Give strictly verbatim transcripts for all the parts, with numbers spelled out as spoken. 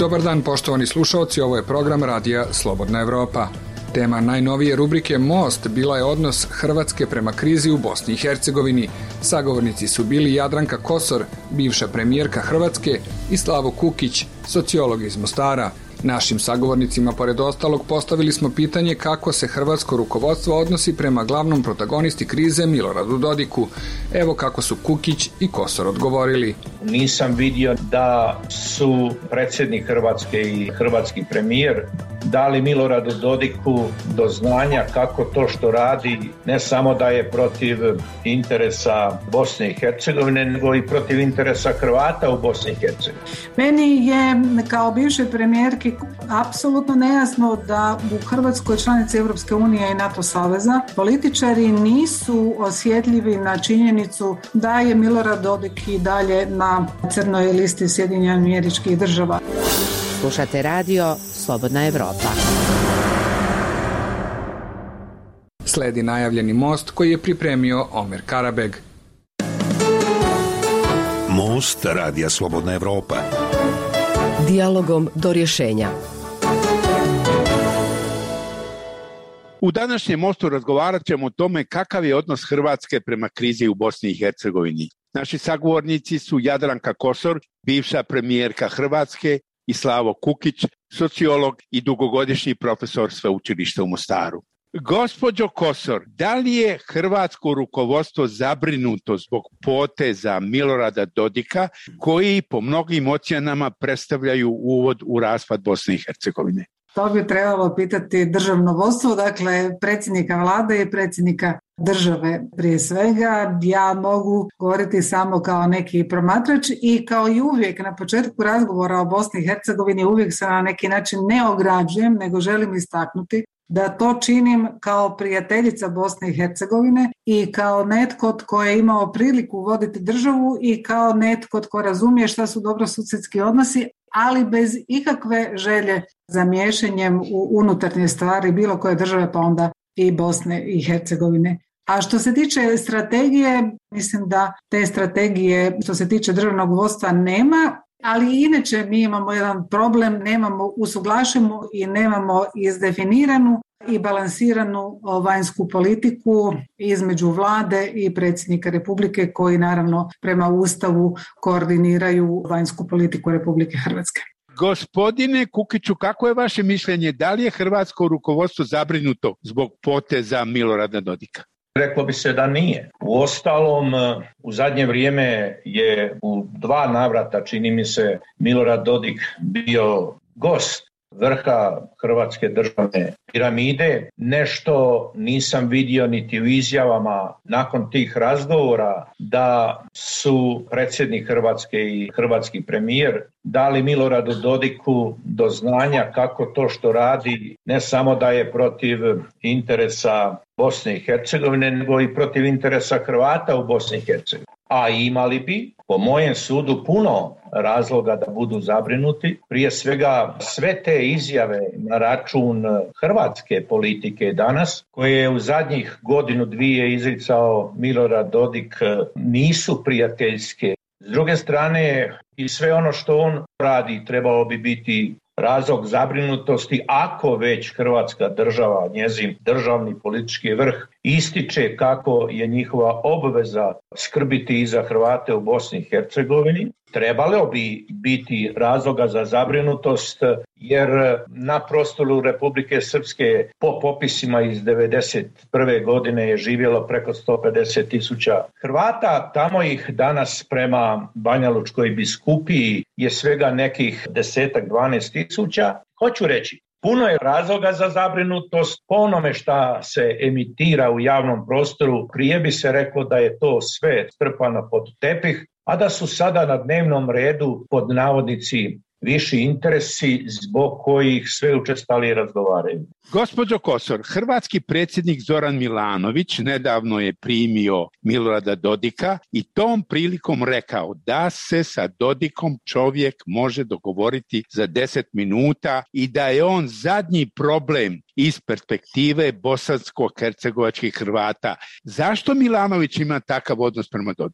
Dobar dan, poštovani slušalci, ovo je program radija Slobodna Evropa. Tema najnovije rubrike Most bila je odnos Hrvatske prema krizi u Bosni i Hercegovini. Sagovornici su bili Jadranka Kosor, bivša premijerka Hrvatske, i Slavo Kukić, sociolog iz Mostara. Našim sagovornicima, pored ostalog, postavili smo pitanje kako se hrvatsko rukovodstvo odnosi prema glavnom protagonisti krize Miloradu Dodiku. Evo kako su Kukić i Kosor odgovorili. Nisam vidio da su predsjednik Hrvatske i hrvatski premijer dali Miloradu Dodiku do znanja kako to što radi ne samo da je protiv interesa Bosne i Hercegovine, nego i protiv interesa Hrvata u Bosni i Hercegovini. Meni je kao bivšoj premijerki apsolutno nejasno da u Hrvatskoj, članici Europske unije i NATO saveza, političari nisu osjetljivi na činjenicu da je Milorad Dodik i dalje na crnoj listi Sjedinjenih Američkih Država. Slušate radio Slobodna Evropa. Sledi najavljeni most koji je pripremio Omer Karabeg. Most radija Slobodna Evropa. Dijalogom do rješenja. U današnjem mostu razgovarat ćemo o tome kakav je odnos Hrvatske prema krizi u Bosni i Hercegovini. Naši sagovornici su Jadranka Kosor, bivša premijerka Hrvatske, i Slavo Kukić, sociolog i dugogodišnji profesor sveučilišta u Mostaru. Gospođo Kosor, da li je hrvatsko rukovodstvo zabrinuto zbog poteza Milorada Dodika, koji po mnogim ocjenama predstavljaju uvod u raspad Bosne i Hercegovine? To bi trebalo pitati državno vodstvo, dakle predsjednika vlade i predsjednika države prije svega. Ja mogu govoriti samo kao neki promatrač i kao i uvijek na početku razgovora o Bosni i Hercegovini uvijek se na neki način ne ograđujem, nego želim istaknuti da to činim kao prijateljica Bosne i Hercegovine i kao netko tko je imao priliku voditi državu i kao netko tko razumije šta su dobrosusjedski odnosi, ali bez ikakve želje za miješanjem u unutarnje stvari bilo koje države, pa onda i Bosne i Hercegovine. A što se tiče strategije, mislim da te strategije što se tiče državnog vodstva nema, ali inače mi imamo jedan problem, nemamo usuglašenu i nemamo izdefiniranu i balansiranu vanjsku politiku između vlade i predsjednika Republike, koji naravno prema Ustavu koordiniraju vanjsku politiku Republike Hrvatske. Gospodine Kukiću, kako je vaše mišljenje? Da li je hrvatsko rukovodstvo zabrinuto zbog poteza Milorada Dodika? Reklo bi se da nije. Uostalom, u zadnje vrijeme je u dva navrata, čini mi se, Milorad Dodik bio gost vrha hrvatske državne piramide. Nešto nisam vidio niti u izjavama nakon tih razgovora da su predsjednik Hrvatske i hrvatski premijer dali Miloradu Dodiku do znanja kako to što radi ne samo da je protiv interesa Bosne i Hercegovine, nego i protiv interesa Hrvata u Bosni i Hercegovini. A imali bi, po mojem sudu, puno razloga da budu zabrinuti. Prije svega sve te izjave na račun hrvatske politike danas, koje je u zadnjih godinu dvije izricao Milorad Dodik, nisu prijateljske. S druge strane, i sve ono što on radi trebalo bi biti razlog zabrinutosti ako već Hrvatska država, njezin državni politički vrh, ističe kako je njihova obveza skrbiti i za Hrvate u Bosni i Hercegovini. Trebalo bi biti razloga za zabrinutost, jer na prostoru Republike Srpske po popisima iz devedeset prve godine je živjelo preko sto pedeset tisuća Hrvata. Tamo ih danas prema Banjalučkoj biskupiji je svega nekih desetak, dvanaest tisuća. Hoću reći, puno je razloga za zabrinutost. Po onome šta se emitira u javnom prostoru, prije bi se reklo da je to sve strpano pod tepih, a da su sada na dnevnom redu pod navodnici viši interesi zbog kojih sve učestalije razgovaraju. Gospođo Kosor, hrvatski predsjednik Zoran Milanović nedavno je primio Milorada Dodika i tom prilikom rekao da se sa Dodikom čovjek može dogovoriti za deset minuta i da je on zadnji problem iz perspektive bosansko-hercegovačkih Hrvata. Zašto Milanović ima takav odnos prema Dodiku?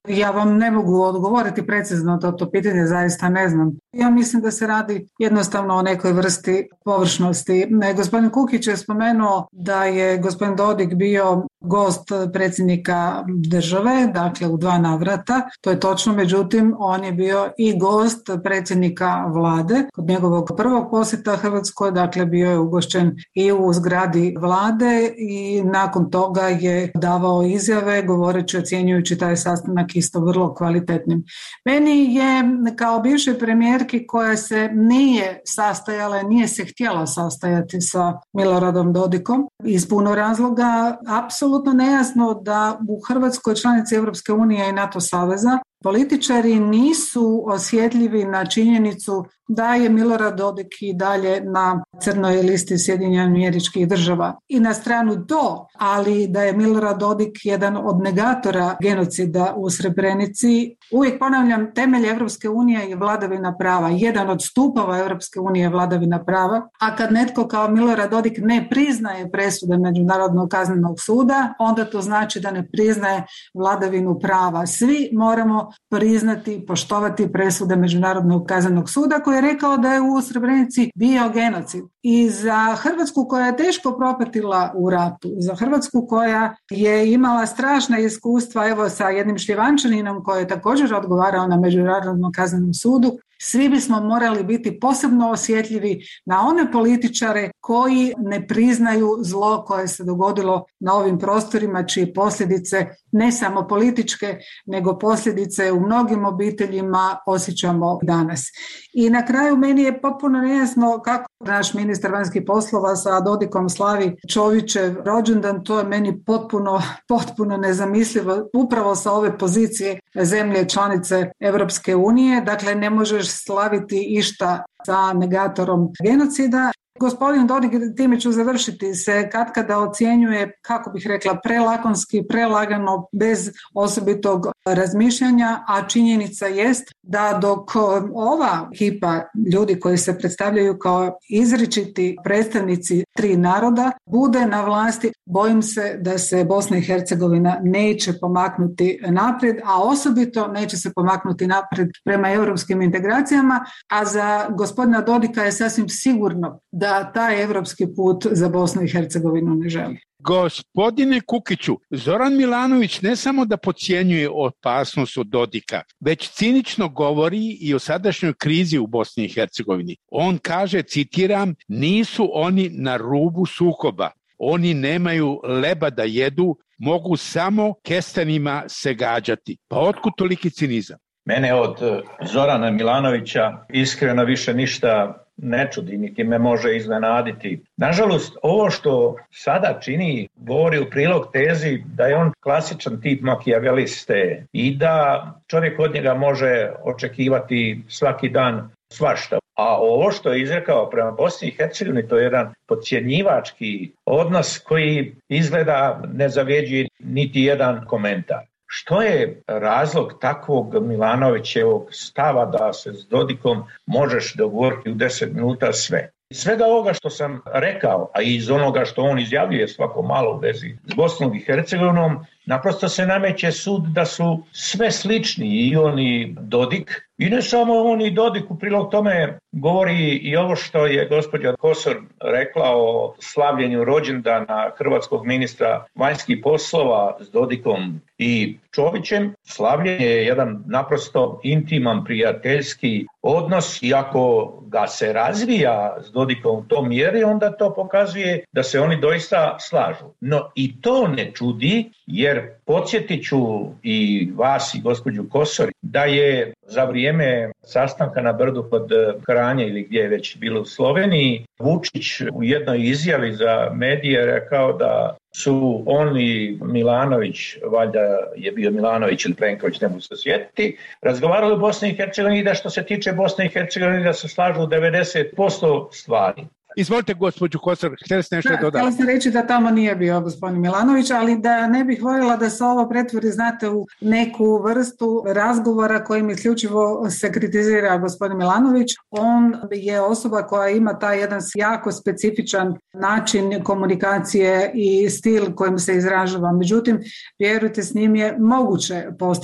Ja vam ne mogu odgovoriti precizno, to, to pitanje zaista ne znam. Ja mislim da se radi jednostavno o nekoj vrsti površnosti. Gospodin Kukić je spomenuo da je gospodin Dodik bio gost predsjednika države, dakle u dva navrata. To je točno, međutim on je bio i gost predsjednika vlade kod njegovog prvog posjeta Hrvatskoj, dakle bio je ugošćen i u zgradi vlade i nakon toga je davao izjave govoreći, ocjenjujući taj sastanak isto vrlo kvalitetnim. Meni je kao bivšoj premijerki koja se nije sastajala, nije se htjela sastajati sa Miloradom Dodikom iz puno razloga, apsolutno nejasno da u Hrvatskoj, članici Europske unije i NATO saveza, političari nisu osjetljivi na činjenicu da je Milorad Dodik i dalje na crnoj listi Sjedinjenih Američkih Država. I na stranu to, ali da je Milorad Dodik jedan od negatora genocida u Srebrenici. Uvijek ponavljam, temelj Europske unije je vladavina prava. Jedan od stupova Europske unije je vladavina prava. A kad netko kao Milorad Dodik ne priznaje presude Međunarodnog kaznenog suda, onda to znači da ne priznaje vladavinu prava. Svi moramo priznati i poštovati presude Međunarodnog kaznenog suda koji je rekao da je u Srebrenici bio genocid. I za Hrvatsku koja je teško propatila u ratu, za Hrvatsku koja je imala strašna iskustva, evo sa jednim Šljivančaninom koji je također odgovarao na Međunarodnom kaznenom sudu, svi bismo morali biti posebno osjetljivi na one političare koji ne priznaju zlo koje se dogodilo na ovim prostorima, čije posljedice ne samo političke, nego posljedice u mnogim obiteljima osjećamo danas. I na kraju meni je potpuno nejasno kako naš ministar vanjskih poslova sa Dodikom slavi Čovićev rođendan, to je meni potpuno, potpuno nezamislivo, upravo sa ove pozicije zemlje članice Europske unije. Dakle, ne možeš slaviti išta sa negatorom genocida. Gospodin Dodik, time ću završiti, se katkada ocjenjuje, kako bih rekla, prelakonski, prelagano, bez osobitog razmišljanja, a činjenica jest da dok ova ekipa ljudi koji se predstavljaju kao izričiti predstavnici tri naroda bude na vlasti, bojim se da se Bosna i Hercegovina neće pomaknuti naprijed, a osobito neće se pomaknuti naprijed prema europskim integracijama, a za gospodina Dodika je sasvim sigurno da taj europski put za Bosnu i Hercegovinu ne želi. Gospodine Kukiću, Zoran Milanović ne samo da podcjenjuje opasnost od Dodika, već cinično govori i o sadašnjoj krizi u Bosni i Hercegovini. On kaže, citiram, nisu oni na rubu sukoba, oni nemaju leba da jedu, mogu samo kestenima se gađati. Pa otkud toliki cinizam? Mene od Zorana Milanovića iskreno više ništa ne čudi, niti me može iznenaditi. Nažalost, ovo što sada čini govori u prilog tezi da je on klasičan tip makijaveliste i da čovjek od njega može očekivati svaki dan svašta. A ovo što je izrekao prema Bosni i Hercegovini, to je jedan podcjenjivački odnos koji izgleda ne zavređuje niti jedan komentar. Što je razlog takvog Milanovićevog stava da se s Dodikom možeš dogovoriti u deset minuta sve? Svega ovoga što sam rekao, a i iz onoga što on izjavljuje svako malo u vezi s Bosnom i Hercegovinom, naprosto se nameće sud da su sve slični, i on i Dodik. I ne samo on i Dodik, u prilog tome govori i ovo što je gospođa Kosor rekla o slavljenju rođendana hrvatskog ministra vanjskih poslova s Dodikom i Čovićem. Slavljenje je jedan naprosto intiman, prijateljski odnos i ako ga se razvija s Dodikom u tom mjeri, onda to pokazuje da se oni doista slažu. No i to ne čudi, jer podsjetit ću i vas i gospođu Kosor da je za vrijeme sastanka na Brdu kod Kranje ili gdje je već bilo u Sloveniji, Vučić u jednoj izjavi za medije rekao da su on i Milanović, valjda je bio Milanović ili Plenković, ne mogu se sjetiti, razgovarali o Bosni i Hercegovini i da što se tiče Bosne i Hercegovine da se slažu u devedeset posto stvari. Izvolite, gospođu Kosor, htjeli ste nešto da, dodati? Htjela sam reći da tamo nije bio gospodin Milanović, ali da ne bih voljela da se ovo pretvori, znate, u neku vrstu razgovora kojim isključivo se kritizira gospodin Milanović. On je osoba koja ima taj jedan jako specifičan način komunikacije i stil kojim se izražava. Međutim, vjerujte, s njim je moguće postići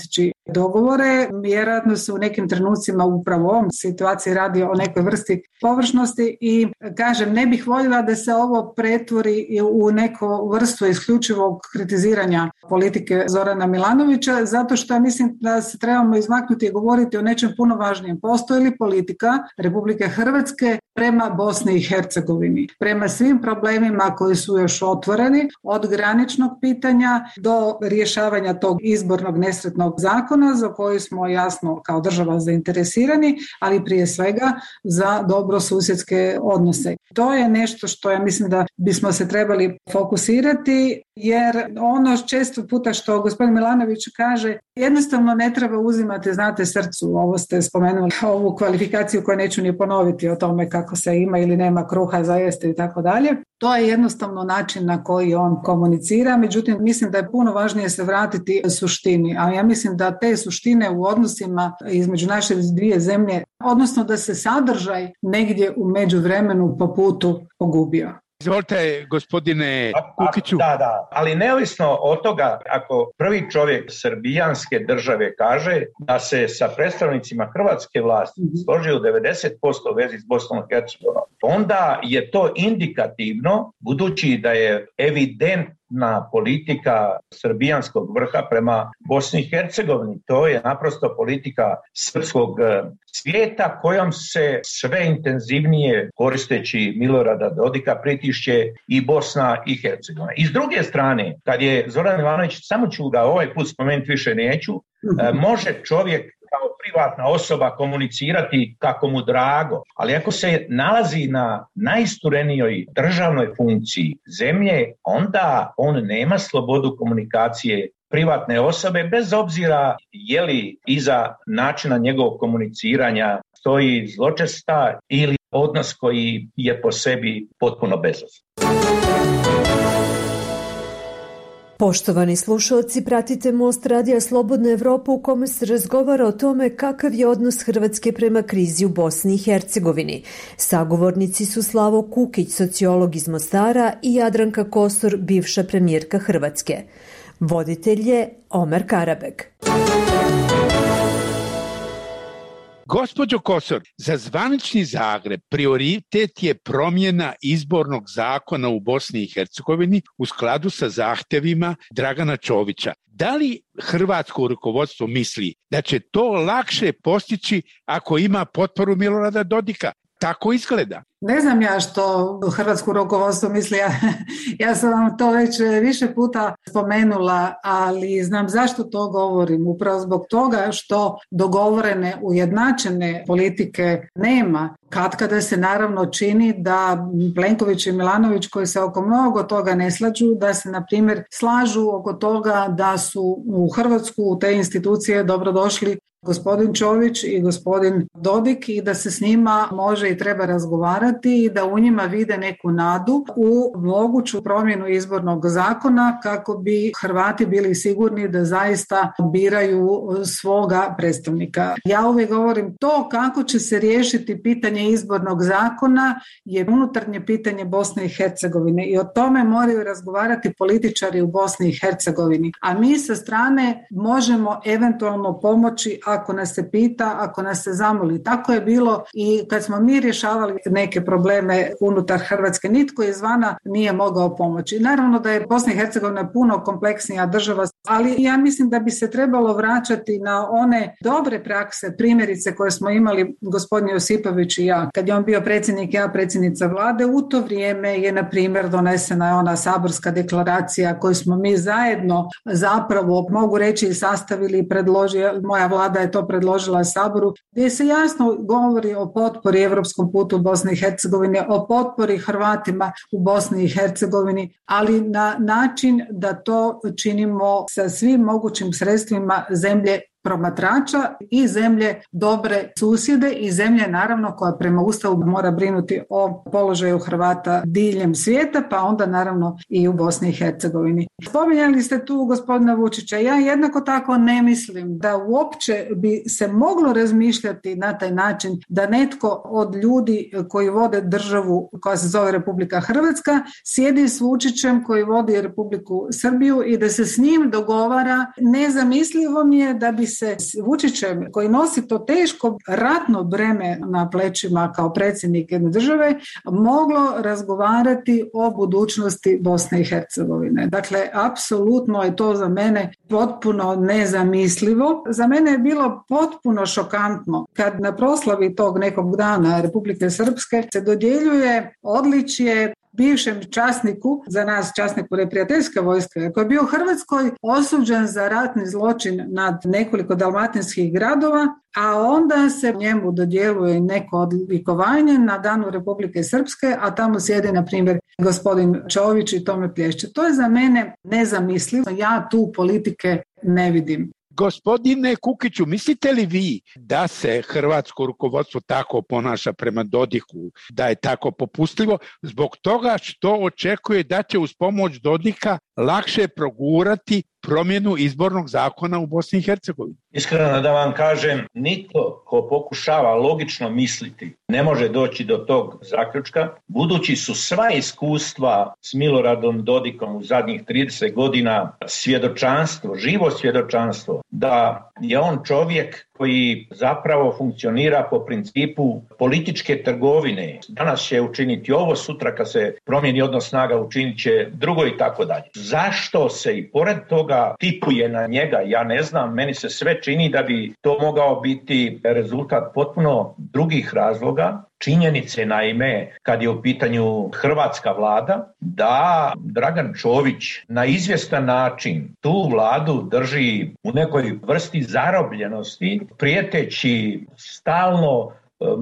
dogovore. Vjerojatno se u nekim trenucima upravo u ovom situaciji radi o nekoj vrsti površnosti i kažem, ne bih voljela da se ovo pretvori u neku vrstu isključivog kritiziranja politike Zorana Milanovića, zato što mislim da se trebamo izmaknuti i govoriti o nečem puno važnijem. Postoji li politika Republike Hrvatske prema Bosni i Hercegovini, prema svim problemima koji su još otvoreni, od graničnog pitanja do rješavanja tog izbornog nesretnog zakona za koji smo jasno kao država zainteresirani, ali prije svega za dobrosusjedske odnose. To je nešto što ja mislim da bismo se trebali fokusirati, jer ono često puta što gospodin Milanović kaže, jednostavno ne treba uzimati, znate, srcu. Ovo ste spomenuli, ovu kvalifikaciju koju neću ni ponoviti o tome kako se ima ili nema kruha za jesti i tako dalje. To je jednostavno način na koji on komunicira, međutim mislim da je puno važnije se vratiti suštini, a ja mislim da te suštine u odnosima između naše dvije zemlje, odnosno da se sadržaj negdje u međuvremenu po putu pogubio. Izvolite, gospodine Kukiću. Da, da, ali neovisno od toga, ako prvi čovjek srbijanske države kaže da se sa predstavnicima hrvatske vlasti složio u devedeset posto vezi s Bosnom i Hercegovinom, onda je to indikativno, budući da je evidentna politika srbijanskog vrha prema Bosni i Hercegovini. To je naprosto politika srpskog svijeta kojom se sve intenzivnije, koristeći Milorada Dodika, pritišće i Bosna i Hercegovina. I s druge strane, kad je Zoran Milanović, samo ću ga ovaj put spomenuti, više neću, može čovjek kao privatna osoba komunicirati kako mu drago, ali ako se nalazi na najisturenijoj državnoj funkciji zemlje, onda on nema slobodu komunikacije privatne osobe, bez obzira je li iza načina njegovog komuniciranja stoji zločesta ili odnos koji je po sebi potpuno bezazlen. Poštovani slušalci, pratite Most radija Slobodna Evropa u kome se razgovara o tome kakav je odnos Hrvatske prema krizi u Bosni i Hercegovini. Sagovornici su Slavo Kukić, sociolog iz Mostara, i Jadranka Kosor, bivša premijerka Hrvatske. Voditelj je Omer Karabek. Gospođo Kosor, za zvanični Zagreb prioritet je promjena izbornog zakona u Bosni i Hercegovini u skladu sa zahtjevima Dragana Čovića. Da li hrvatsko rukovodstvo misli da će to lakše postići ako ima potporu Milorada Dodika? Tako izgleda. Ne znam ja što hrvatsko rukovodstvo misli, ja, ja sam vam to već više puta spomenula, ali znam zašto to govorim. Upravo zbog toga što dogovorene, ujednačene politike nema. Katkada se naravno čini da Plenković i Milanović, koji se oko mnogo toga ne slažu, da se na primjer slažu oko toga da su u Hrvatsku u te institucije dobrodošli gospodin Čović i gospodin Dodik i da se s njima može i treba razgovarati i da u njima vide neku nadu u moguću promjenu izbornog zakona kako bi Hrvati bili sigurni da zaista biraju svoga predstavnika. Ja uvijek govorim, to kako će se riješiti pitanje izbornog zakona je unutarnje pitanje Bosne i Hercegovine i o tome moraju razgovarati političari u Bosni i Hercegovini. A mi sa strane možemo eventualno pomoći ako nas se pita, ako nas se zamoli. Tako je bilo i kad smo mi rješavali neke probleme unutar Hrvatske, nitko izvana nije mogao pomoći. Naravno da je Bosna i Hercegovina puno kompleksnija država, ali ja mislim da bi se trebalo vraćati na one dobre prakse, primjerice koje smo imali gospodin Josipović i ja. Kad je on bio predsjednik, ja predsjednica vlade, u to vrijeme je na primjer donesena ona saborska deklaracija koju smo mi zajedno zapravo, mogu reći, sastavili i predložili, moja vlada je to predložila Saboru, gdje se jasno govori o potpori europskom putu u Bosni i Hercegovini, o potpori Hrvatima u Bosni i Hercegovini, ali na način da to činimo sa svim mogućim sredstvima zemlje promatrača i zemlje dobre susjede i zemlje naravno koja prema Ustavu mora brinuti o položaju Hrvata diljem svijeta, pa onda naravno i u Bosni i Hercegovini. Spominjali ste tu gospodina Vučića. Ja jednako tako ne mislim da uopće bi se moglo razmišljati na taj način da netko od ljudi koji vode državu koja se zove Republika Hrvatska sjedi s Vučićem koji vodi Republiku Srbiju i da se s njim dogovara. Nezamislivo mi je da bi se s Vučićem, koji nosi to teško ratno breme na plećima kao predsjednik jedne države, moglo razgovarati o budućnosti Bosne i Hercegovine. Dakle, apsolutno je to za mene potpuno nezamislivo. Za mene je bilo potpuno šokantno kad na proslavi tog nekog dana Republike Srpske se dodjeljuje odličje bivšem časniku, za nas časniku neprijateljske vojske, koji je bio u Hrvatskoj osuđen za ratni zločin nad nekoliko dalmatinskih gradova, a onda se njemu dodjeljuje neko odlikovanje na danu Republike Srpske, a tamo sjedi, na primjer, gospodin Čović i tome plješće. To je za mene nezamislivo. Ja tu politike ne vidim. Gospodine Kukiću, mislite li vi da se hrvatsko rukovodstvo tako ponaša prema Dodiku, da je tako popustljivo, zbog toga što očekuje da će uz pomoć Dodika lakše progurati promjenu izbornog zakona u Bosni i Hercegovini? Iskreno da vam kažem, nitko ko pokušava logično misliti ne može doći do tog zaključka, budući su sva iskustva s Miloradom Dodikom u zadnjih trideset godina svjedočanstvo, živo svjedočanstvo, da je on čovjek koji zapravo funkcionira po principu političke trgovine. Danas će učiniti ovo, sutra kad se promijeni odnos snaga učinit će drugo i tako dalje. Zašto se i pored toga tipuje na njega, ja ne znam, meni se sve čini da bi to mogao biti rezultat potpuno drugih razloga. Činjenice, naime, kad je u pitanju hrvatska vlada, da Dragan Čović na izvjestan način tu vladu drži u nekoj vrsti zarobljenosti, prijeteći stalno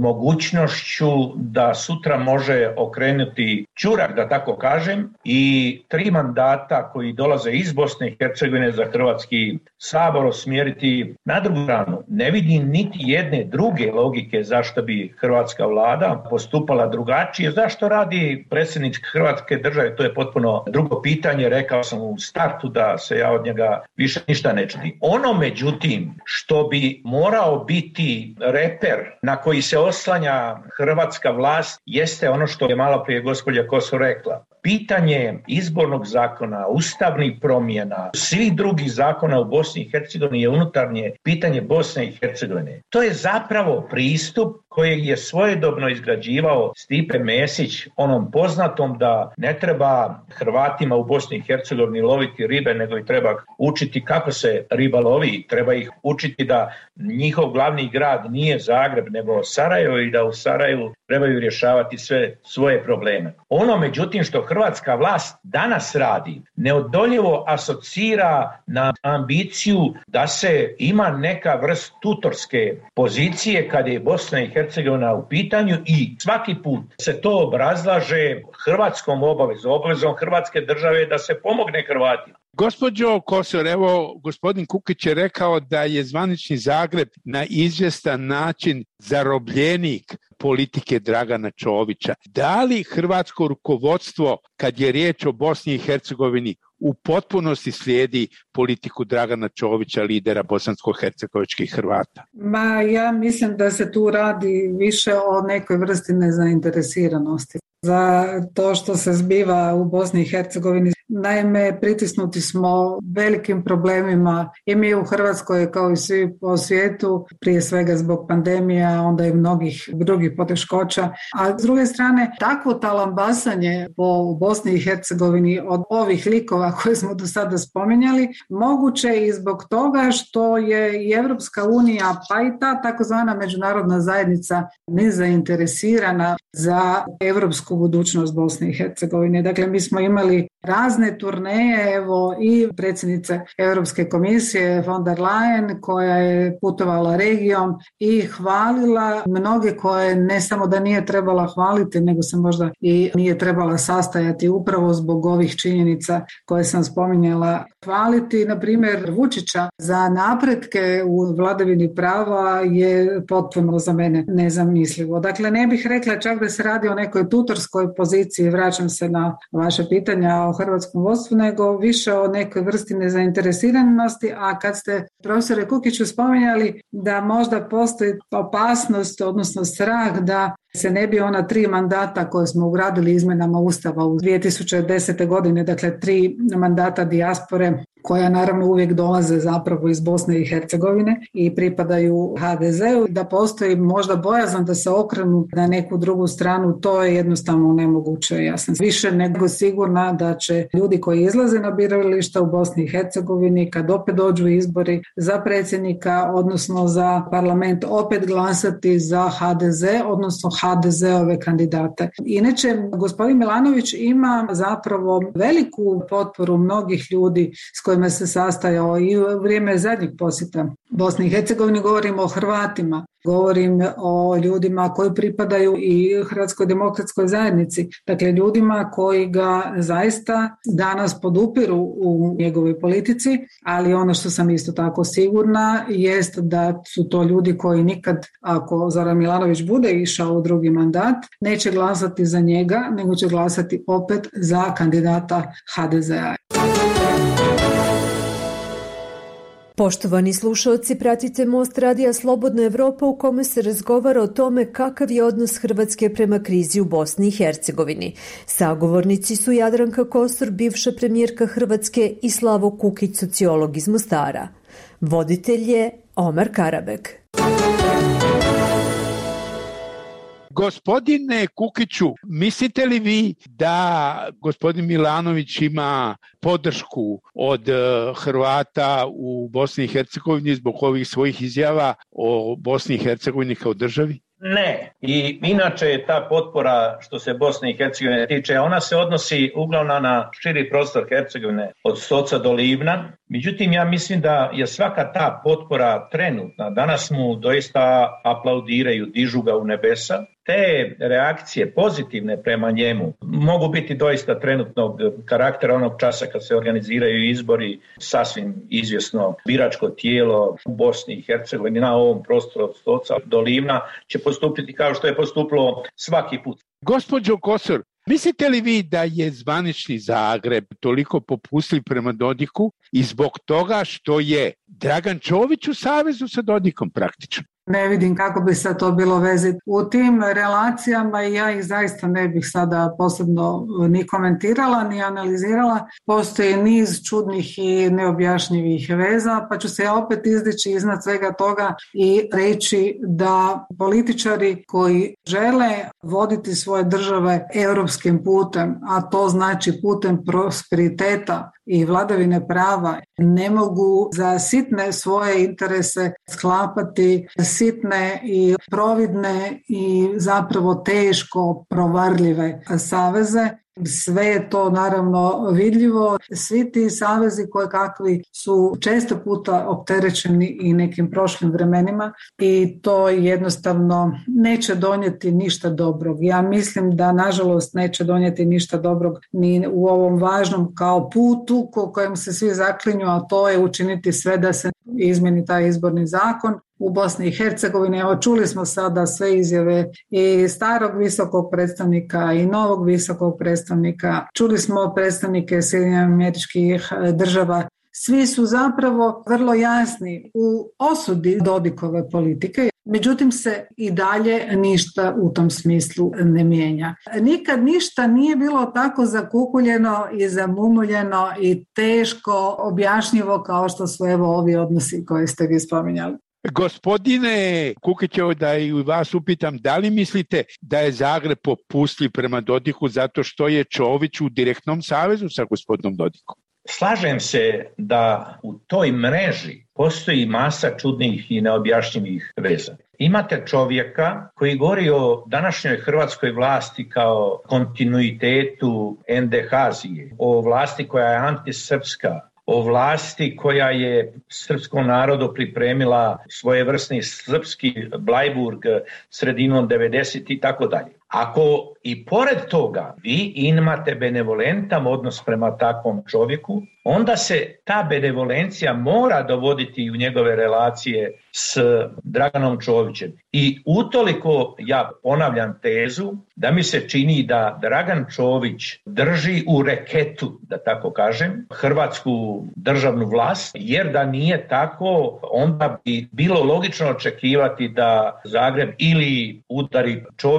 mogućnošću da sutra može okrenuti ćurak, da tako kažem, i tri mandata koji dolaze iz Bosne i Hercegovine za Hrvatski sabor usmjeriti na drugu stranu. Ne vidim niti jedne druge logike zašto bi hrvatska vlada postupala drugačije. Zašto radi predsjednik Hrvatske države? To je potpuno drugo pitanje. Rekao sam u startu da se ja od njega više ništa ne čudim. Ono, međutim, što bi morao biti reper na koji se oslanja hrvatska vlast jeste ono što je malo prije gospođa Kosor rekla. Pitanje izbornog zakona, ustavnih promjena, svih drugih zakona u Bosni i Hercegovini je unutarnje pitanje Bosne i Hercegovine. To je zapravo pristup koji je svojedobno izgrađivao Stipe Mesić, onom poznatom da ne treba Hrvatima u Bosni i Hercegovini loviti ribe, nego i treba učiti kako se riba lovi, treba ih učiti da njihov glavni grad nije Zagreb, nego Sarajevo i da u Sarajevu trebaju rješavati sve svoje probleme. Ono, međutim, što hrvatska vlast danas radi, neodoljivo asocira na ambiciju da se ima neka vrst tutorske pozicije kad je Bosna i Hercegovina u pitanju i svaki put se to obrazlaže hrvatskom obavezom, obavezom Hrvatske države da se pomogne Hrvatima. Gospođo Kosor, evo, gospodin Kukić je rekao da je zvanični Zagreb na izvjestan način zarobljenik politike Dragana Čovića. Da li hrvatsko rukovodstvo, kad je riječ o Bosni i Hercegovini, u potpunosti slijedi politiku Dragana Čovića, lidera bosansko-hercegovičkih Hrvata? Ma, ja mislim da se tu radi više o nekoj vrsti nezainteresiranosti za to što se zbiva u Bosni i Hercegovini. Naime, pritisnuti smo velikim problemima i mi u Hrvatskoj kao i svi po svijetu, prije svega zbog pandemija, onda i mnogih drugih poteškoća. A s druge strane, takvo talambasanje po Bosni i Hercegovini od ovih likova koje smo do sada spominjali, moguće i zbog toga što je i Europska unija, pa i ta takozvana međunarodna zajednica nezainteresirana za europsku budućnost Bosne i Hercegovine. Dakle, mi smo imali razne turneje, evo i predsjednice Europske komisije von der Leyen koja je putovala regijom i hvalila mnoge koje ne samo da nije trebala hvaliti, nego se možda i nije trebala sastajati upravo zbog ovih činjenica koje sam spominjala. Hvaliti, na primjer, Vučića za napretke u vladavini prava je potpuno za mene nezamislivo. Dakle, ne bih rekla čak da se radi o nekoj tutorskoj poziciji, vraćam se na vaše pitanja o hrvatskom vodstvu, nego više o nekoj vrsti nezainteresiranosti, a kad ste, profesore Kukiću, spominjali da možda postoji opasnost, odnosno strah da se ne bi ona tri mandata koje smo ugradili izmjenama Ustava u dvije tisuće desete godine, dakle tri mandata dijaspore koja naravno uvijek dolaze zapravo iz Bosne i Hercegovine i pripadaju ha de zeu, da postoji možda bojazan da se okrenu na neku drugu stranu, to je jednostavno nemoguće. Ja sam više nego sigurna da će ljudi koji izlaze na birališta u Bosni i Hercegovini, kad opet dođu izbori za predsjednika, odnosno za parlament, opet glasati za ha de ze, odnosno ha de zeove kandidate. Inače, gospodin Milanović ima zapravo veliku potporu mnogih ljudi s kojima se sastajao i u vrijeme zadnjeg posjeta Bosni i Hercegovini. Govorimo o Hrvatima, govorim o ljudima koji pripadaju i Hrvatskoj demokratskoj zajednici, dakle ljudima koji ga zaista danas podupiru u njegovoj politici, ali ono što sam isto tako sigurna jest da su to ljudi koji nikad, ako Zoran Milanović bude išao u drugi mandat, neće glasati za njega, nego će glasati opet za kandidata ha de zea. Poštovani slušalci, pratite Most radija Slobodna Evropa u kome se razgovara o tome kakav je odnos Hrvatske prema krizi u Bosni i Hercegovini. Sagovornici su Jadranka Kosor, bivša premijerka Hrvatske, i Slavo Kukić, sociolog iz Mostara. Voditelj je Omar Karabek. Gospodine Kukiću, mislite li vi da gospodin Milanović ima podršku od Hrvata u Bosni i Hercegovini zbog ovih svojih izjava o Bosni i Hercegovini kao državi? Ne. I inače je ta potpora što se Bosne i Hercegovine tiče, ona se odnosi uglavnom na širi prostor Hercegovine od Stoca do Livna. Međutim, ja mislim da je svaka ta potpora trenutna. Danas mu doista aplaudiraju, dižu ga u nebesa. Te reakcije pozitivne prema njemu mogu biti doista trenutnog karaktera onog časa kad se organiziraju izbori, sasvim izvjesno biračko tijelo u Bosni i Hercegovini na ovom prostoru od Stoca do Livna će postupiti kao što je postupilo svaki put. Gospođo Kosor, mislite li vi da je zvanični Zagreb toliko popustljiv prema Dodiku i zbog toga što je Dragan Čović u savezu sa Dodikom praktično? Ne vidim kako bi se to bilo veziti u tim relacijama i ja ih zaista ne bih sada posebno ni komentirala, ni analizirala. Postoji niz čudnih i neobjašnjivih veza, pa ću se ja opet izdići iznad svega toga i reći da političari koji žele voditi svoje države europskim putem, a to znači putem prosperiteta i vladavine prava, ne mogu za sitne svoje interese sklapati sitne i providne i zapravo teško provarljive saveze. Sve je to naravno vidljivo. Svi ti savezi koje kakvi su često puta opterećeni i nekim prošlim vremenima i to jednostavno neće donijeti ništa dobrog. Ja mislim da nažalost neće donijeti ništa dobrog ni u ovom važnom kao putu ko kojem se svi zaklinju, a to je učiniti sve da se izmjeni taj izborni zakon. U Bosni i Hercegovini, evo čuli smo sada sve izjave i starog visokog predstavnika i novog visokog predstavnika, čuli smo predstavnike Sjedinjenih Američkih Država. Svi su zapravo vrlo jasni u osudi Dodikove politike, međutim se i dalje ništa u tom smislu ne mijenja. Nikad ništa nije bilo tako zakukuljeno i zamumuljeno i teško objašnjivo kao što su evo ovi odnosi koje ste vi spominjali. Gospodine Kukićevo, da i vas upitam, da li mislite da je Zagreb popustljiv prema Dodiku zato što je Čović u direktnom savezu sa gospodinom Dodikom? Slažem se da u toj mreži postoji masa čudnih i neobjašnjivih veza. Imate čovjeka koji govori o današnjoj hrvatskoj vlasti kao kontinuitetu endehazije, o vlasti koja je antisrpska, o vlasti koja je srpskom narodu pripremila svojevrsni srpski Blajburg sredinom devedesetih i tako dalje. Ako i pored toga vi imate benevolentan odnos prema takvom čovjeku, onda se ta benevolencija mora dovoditi u njegove relacije s Draganom Čovićem. I utoliko ja ponavljam tezu da mi se čini da Dragan Čović drži u reketu, da tako kažem, hrvatsku državnu vlast, jer da nije tako, onda bi bilo logično očekivati da Zagreb ili udari Čovića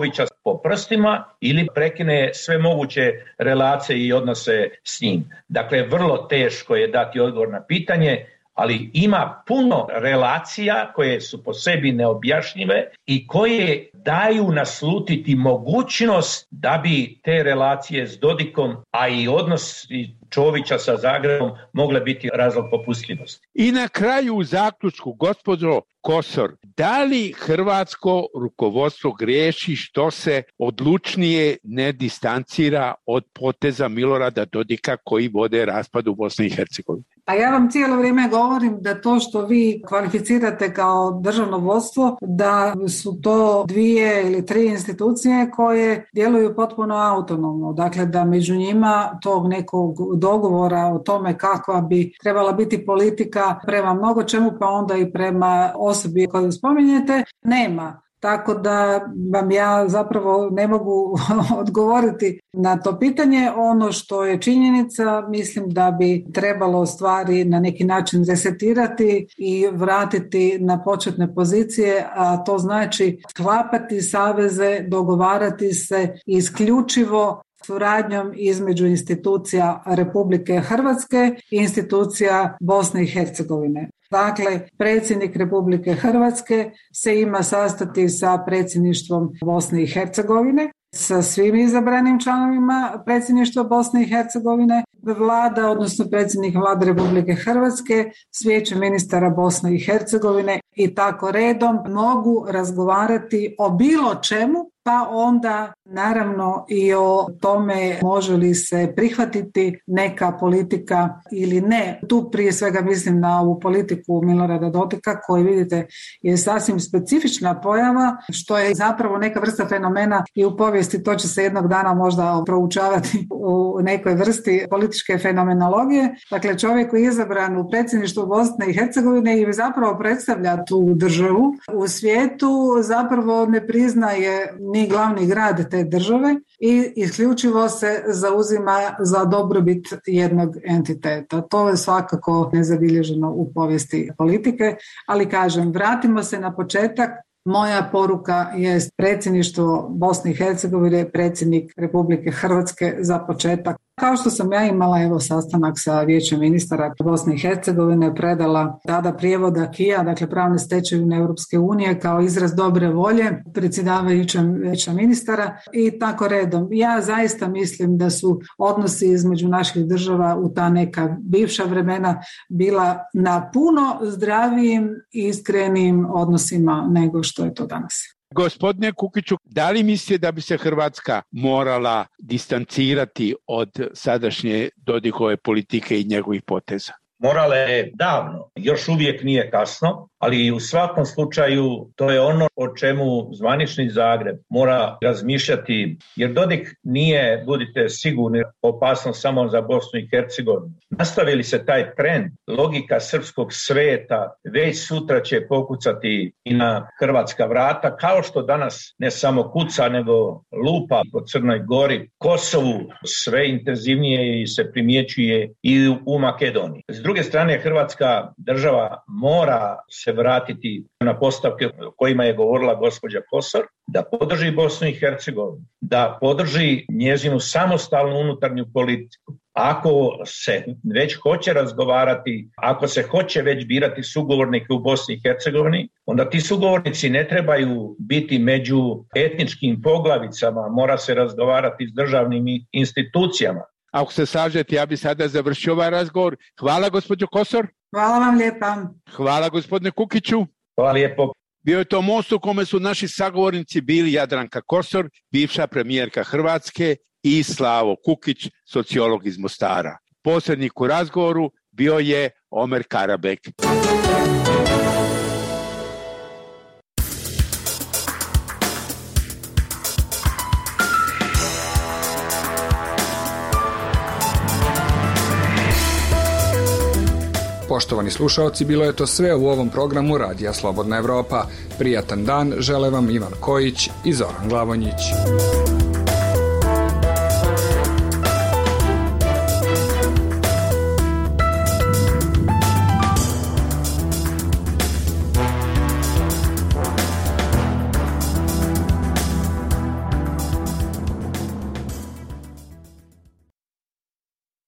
po prstima ili prekine sve moguće relacije i odnose s njim. Dakle, vrlo teško je dati odgovor na pitanje, ali ima puno relacija koje su po sebi neobjašnjive i koje daju naslutiti mogućnost da bi te relacije s Dodikom, a i odnos Čovića sa Zagrebom mogle biti razlog popustljivosti. I na kraju u zaključku, gospođo Kosor, da li hrvatsko rukovodstvo griješi što se odlučnije ne distancira od poteza Milorada Dodika koji vode raspad u Bosni i Hercegovini? A ja vam cijelo vrijeme govorim da to što vi kvalificirate kao državno vodstvo, da su to dvije ili tri institucije koje djeluju potpuno autonomno. Dakle, da među njima tog nekog dogovora o tome kakva bi trebala biti politika prema mnogo čemu, pa onda i prema osobi koju spominjete, nema. Tako da vam ja zapravo ne mogu odgovoriti na to pitanje. Ono što je činjenica, mislim da bi trebalo stvari na neki način resetirati i vratiti na početne pozicije, a to znači sklapati saveze, dogovarati se isključivo suradnjom između institucija Republike Hrvatske i institucija Bosne i Hercegovine. Dakle, predsjednik Republike Hrvatske se ima sastati sa predsjedništvom Bosne i Hercegovine, sa svim izabranim članovima predsjedništva Bosne i Hercegovine, vlada, odnosno predsjednik Vlade Republike Hrvatske, s vijećem ministara Bosne i Hercegovine i tako redom mogu razgovarati o bilo čemu, pa onda naravno i o tome može li se prihvatiti neka politika ili ne. Tu prije svega mislim na ovu politiku Milorada Dodika koji, vidite, je sasvim specifična pojava, što je zapravo neka vrsta fenomena i u povijesti, to će se jednog dana možda proučavati u nekoj vrsti političke fenomenologije. Dakle, čovjek koji je izabran u predsjedništvu Bosne i Hercegovine i zapravo predstavlja tu državu u svijetu, zapravo ne priznaje ni glavni grad te države i isključivo se zauzima za dobrobit jednog entiteta. To je svakako nezabilježeno u povijesti politike, ali kažem, vratimo se na početak. Moja poruka je predsjedništvo Bosne i Hercegovine, predsjednik Republike Hrvatske za početak. Kao što sam ja imala evo sastanak sa vijećem ministara Bosne i Hercegovine, predala tada prijevod akija, dakle pravne stečevine Europske unije kao izraz dobre volje predsjedavajućem vijeća ministara i tako redom. Ja zaista mislim da su odnosi između naših država u ta neka bivša vremena bila na puno zdravijim i iskrenijim odnosima nego što je to danas. Gospodine Kukiću, da li mislite da bi se Hrvatska morala distancirati od sadašnje Dodikove politike i njegovih poteza? Morala je davno, još uvijek nije kasno, ali u svakom slučaju to je ono o čemu zvanični Zagreb mora razmišljati, jer Dodik nije, budite sigurni, opasno samo za Bosnu i Hercegovinu. Nastavi li se taj trend, logika srpskog sveta već sutra će pokucati i na hrvatska vrata, kao što danas ne samo kuca, nego lupa po Crnoj Gori, Kosovu sve intenzivnije i se primjećuje i u Makedoniji. S druge strane, Hrvatska država mora se vratiti na postavke o kojima je govorila gospođa Kosor, da podrži Bosnu i Hercegovinu, da podrži njezinu samostalnu unutarnju politiku. Ako se već hoće razgovarati, ako se hoće već birati sugovornike u Bosni i Hercegovini, onda ti sugovornici ne trebaju biti među etničkim poglavicama, mora se razgovarati s državnim institucijama. Ako se slažete, ja bi sada završio ovaj razgovor. Hvala, gospođo Kosor. Hvala vam lijepa. Hvala, gospodine Kukiću. Hvala lijepo. Bio je to most u kome su naši sagovornici bili Jadranka Kosor, bivša premijerka Hrvatske, i Slavo Kukić, sociolog iz Mostara. Posrednik u razgovoru bio je Omer Karabek. Poštovani slušaoci, bilo je to sve u ovom programu Radija Slobodna Evropa. Prijatan dan žele vam Ivan Kojić i Zoran Glavonjić.